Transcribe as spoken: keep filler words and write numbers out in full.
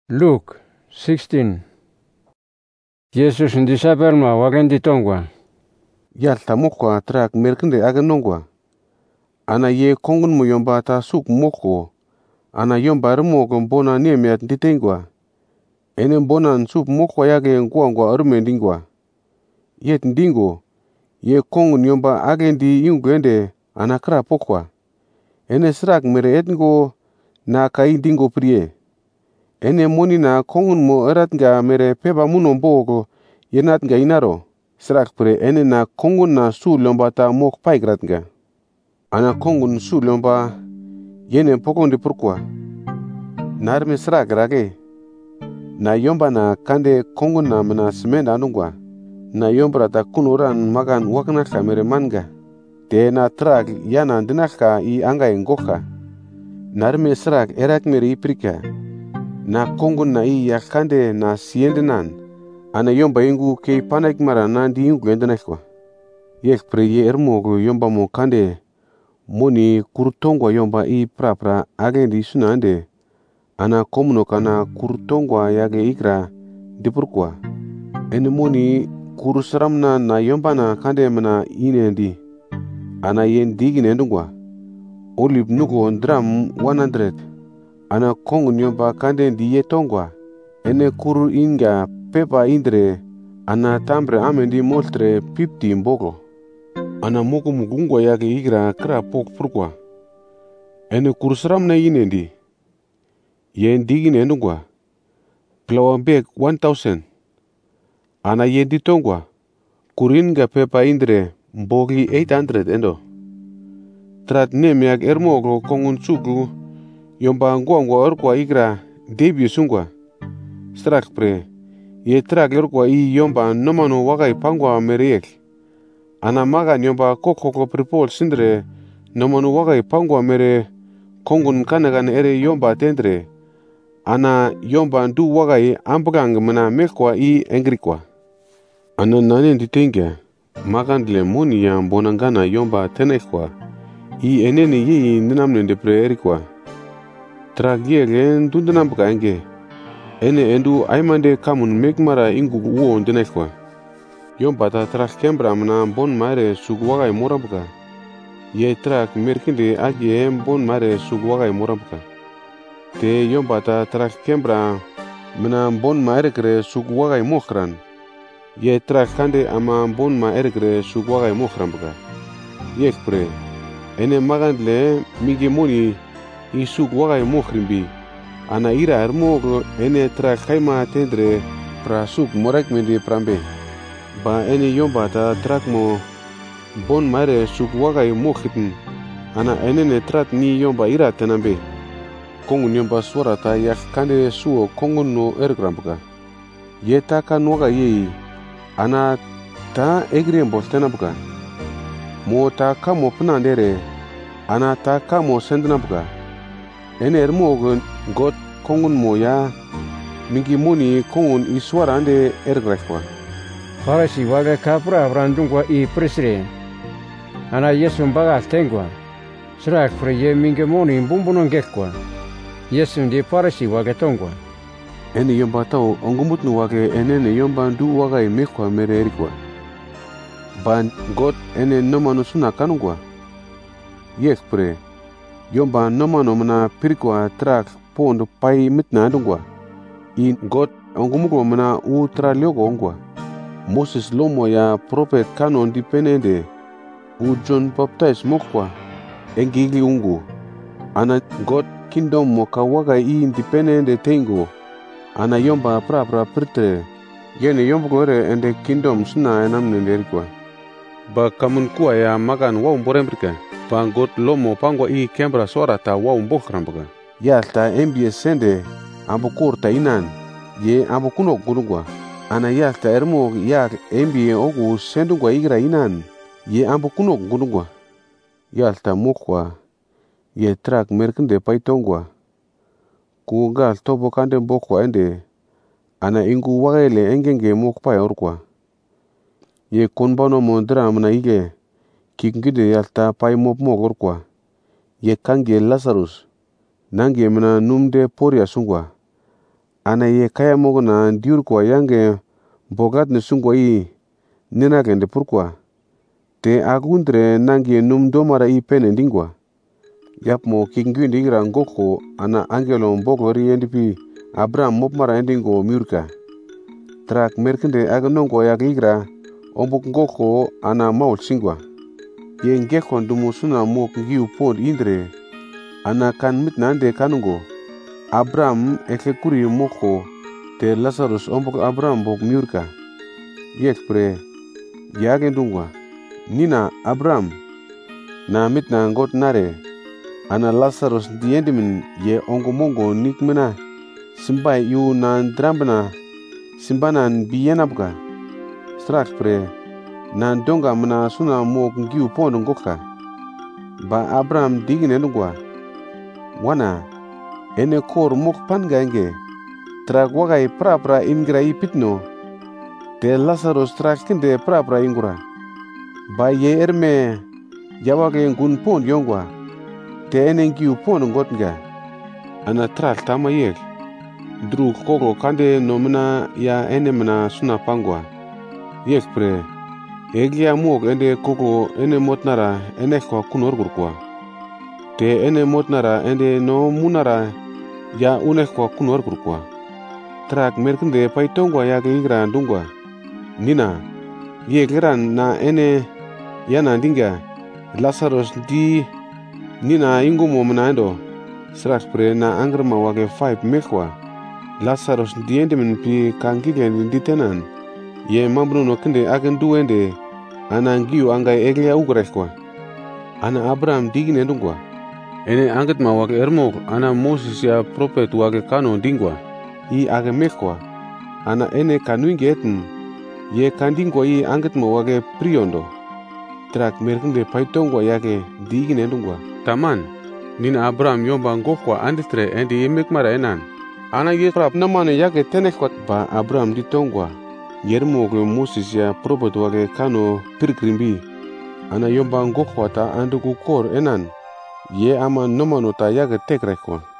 Luke sixteen. Jesus ndi saperma wagendi tongwa. Yalta mokwa trak merkinde aganongwa. Ana ye kongun mo yomba ta suk moko. Ana yomba remo bona niemiat ditengwa. Ene bona sup moko yage ngwa armendingwa. Yet ndingo ye kongun yomba agendi yungwende ana kra pokwa. Ene srak mere etngo na kai dingo prie. Ene moni na kongun mo erat nga mere peba muno mbogo yenat nga inaro. Srak pre ene na kongun na su lomba ta mok paigrat nga. Ana kongun su lomba yene pokondi purkwa. Narme srak rage. Na yomba na kande kongun na mena semenda anungwa. Na yombra ta kunuran magan waknaka mere manga. Te na trak yana dinaka i angai ngoka. Narme srak erak mere iprika. Na kongun na i yakande na siendenan. Ana yomba ingu kei panak mara na di ingu endenekwa. Yek pre ye ermogo yomba mo kande. Moni kurtongwa yomba i prapra agendi sunande. Ana komuno kana kurtongwa yage ikra dipurkwa. Ene moni kurusramna na yomba na kande mena inendi. Ana yen digin endungwa. Olip nugo dram one hundred. Ana kongun yomba kande di ye tongwa. Ene kuru inga pepa indre. Ana tambre amendi moltre fifty mbogo. Ana moko mugungwa yage igra kra pok purkwa. Ene kurusram na inendi. Yen digin endungwa. Plawambek one thousand. Ana yen di tongwa. Kuringa pepa indre mbogi eight hundred endo. Trat nemiak ermogo kongun sugu. Yomba ngwa orkwa igra debi sungwa. Strak pre. Ye trak orkwa i yomba nomano wagai pangwa mereyek. Ana maga yomba kokoko pripol sindre. Nomano wagai pangwa mere. Kongun kanagan ere yomba tendre. Ana yomba ndu wagai ambagang mena mekwa i engrikwa. Ana nane ditengya. Magandle moni ya bonangana yomba tenekwa. I enene ye ninamne de pre erikwa. Trak yege ndundanambuka enge. Ene endu aimande kamun mekmara ingu uo ndenekwa. Yomba ta trak kembra mna bon mare sugwagai morambuka. Ye trak merkinde agi bon mare sugwagai morambuka. Te yomba ta trak kembra mna bon mare kre sugwagai mokran. Ye trak kande ama bon mare kre sugwagai mokrambuka. Yek pre. Ene magandle mingi moni isuk wagai mokrimbi. Ana ira ermogo ene trak kaima tendre pra suk morek mendi prambe. Ba ene yomba ta trak mo bon mare suk wagai mokhitin. Ana ene ne trak ni yomba ira tenambe. Kongun yomba swara ta yak kande suo kongun no ergrambuka. Ye ta kan waga yei. Ana ta egri mbol tenambuka. Mo ta kamo penandere. Ana ta kamo sendnambuka. Ene ermogo got kongun mo ya mingi moni kongun iswara ande ergrekwa. Farasi waga kapra brandungwa i presre. Ana Yesu mbaga tengwa. Srak pre ye mingi moni mbumbunon gekwa. Yesu ndi farasi waga tongwa. Ene yomba tau ongumutnu wage enene yomba ndu waga imekwa mere erikwa. Ban got ene nomano suna kanungwa. Yek pre. Yomba nomano mna pirikwa trak pond pai mitna andungwa. I got ongumugo mna u tralyogo ongwa. Moses lomo ya prophet kanon dipenende. U John Baptist mokwa. Engigi ungu. Ana got kingdom moka waga i independende tengo. Ana yomba pra pra pritre. Yene yomba gore ende kingdom suna enamne nderikwa. Ba kamun kuwa ya magan wa umborembrika. Pangot lomo pangwa i kembra swara ta wa umbokrambuka. Yalta embie sende ambukur ta inan. Ye ambukuno gunugwa. Ana yalta ermo yak embie ogu sendungwa igra inan. Ye ambukuno gunugwa. Yalta mokwa. Ye trak merkinde paitongwa. Kugal tobo kande mbokwa ende. Ana ingu wagele engenge mokpa yorkwa. Ye konbano mondra amna ige. Kikngide yalta pai mop mogorkwa. Ye kange Lazarus. Nange mena numde poria sungwa. ana ye kaya mogo na diur kwa yange bogat ne sungwa i nina kende purkwa te agundre nangi num domara i pene dingwa yap mo kingwi ndigira ngoko ana angelo mboko ri endipi Abraham mop mara endingo miurka trak merkende aganongo yagigra ombok ngoko ana maul singwa ye ngeko ndumu suna mok ngiu pod indre ana kan mit nande kanungo Abraham ekekuri moko te Lazarus ombok Abraham bok miurka yek pre yagendungwa nina Abraham na mit na ngot nare ana Lazarus diendimin ye ongo mongo nikmena simbai yu na drambna simbanan biyenapka strax pre na donga mna suna mok ngiu pondo ngoka ba Abraham digine nungwa wana ene kor mok pangenge trak wagai prapra ingra ipitno te Lazarus trak kende prapra ingura ba ye erme jawage ngun pond yongwa te ene ngiu pondo ngotnga ana trak tama yek dru koko kande nomna ya ene mna suna pangwa yek pre eglia mok ende koko ene motnara ene kwa kunor gurkwa te ene motnara ende no munara ya une kwa kunor gurkwa trak merkende paitongwa ya gigra ndungwa nina ye giran na ene yana dinga Lazarus di nina ingumo mnando strax pre na angrama wage five mekwa Lazarus diende min pi kangile nditenan ye mambruno kende agen duende ana ngiu angai eglia ugrekwa ana Abraham digine ndungwa ene anget ma wage ermok ana Moses ya prophet wage kano dingwa i age mekwa ana ene kanuinge eten ye kandingwa i anget ma wage priondo trak merkende paitongwa yake digine ndungwa taman nina Abraham yomba ngokwa anditre endi yemek mara enan ana ye prap namane yake tenekwa ba Abraham ditongwa yermoge Moses ya prophet wage kano pirkrimbi ana yomba ngokwa ta anduku kor enan ye ama nomano ta yake tekrekwa